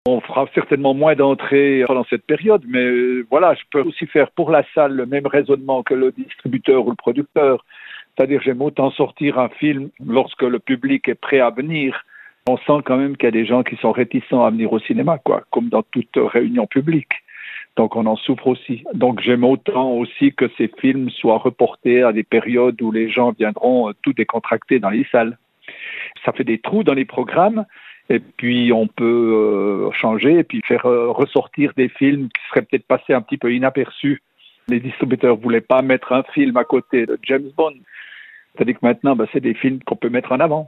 On fera certainement moins d'entrées pendant cette période, mais voilà, je peux aussi faire pour la salle le même raisonnement que le distributeur ou le producteur. C'est-à-dire, j'aime autant sortir un film lorsque le public est prêt à venir. On sent quand même qu'il y a des gens qui sont réticents à venir au cinéma, quoi, comme dans toute réunion publique. Donc, on en souffre aussi. Donc, j'aime autant aussi que ces films soient reportés à des périodes où les gens viendront tout décontractés dans les salles. Ça fait des trous dans les programmes. Et puis, on peut changer et puis faire ressortir des films qui seraient peut-être passés un petit peu inaperçus. Les distributeurs ne voulaient pas mettre un film à côté de James Bond. C'est-à-dire que maintenant, c'est des films qu'on peut mettre en avant.